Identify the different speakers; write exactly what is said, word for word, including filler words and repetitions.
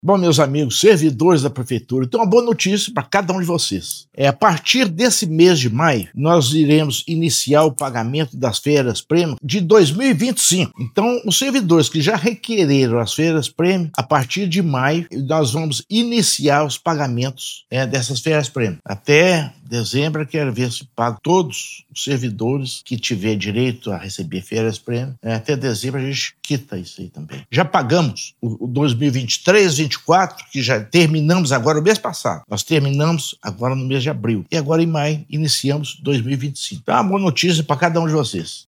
Speaker 1: Bom, meus amigos, servidores da prefeitura, tem uma boa notícia para cada um de vocês. É, a partir desse mês de maio, nós iremos iniciar o pagamento das férias-prêmio de dois mil e vinte e cinco. Então, os servidores que já requereram as férias-prêmio, a partir de maio, nós vamos iniciar os pagamentos é, dessas férias-prêmio. Até dezembro, eu quero ver se pago todos os servidores que tiver direito a receber férias-prêmio. É, até dezembro a gente quita isso aí também. Já pagamos o, o dois mil e vinte e três, vinte e quatro, que já terminamos agora o mês passado. Nós terminamos agora no mês de abril. E agora em maio iniciamos dois mil e vinte e cinco. Então, é uma boa notícia para cada um de vocês.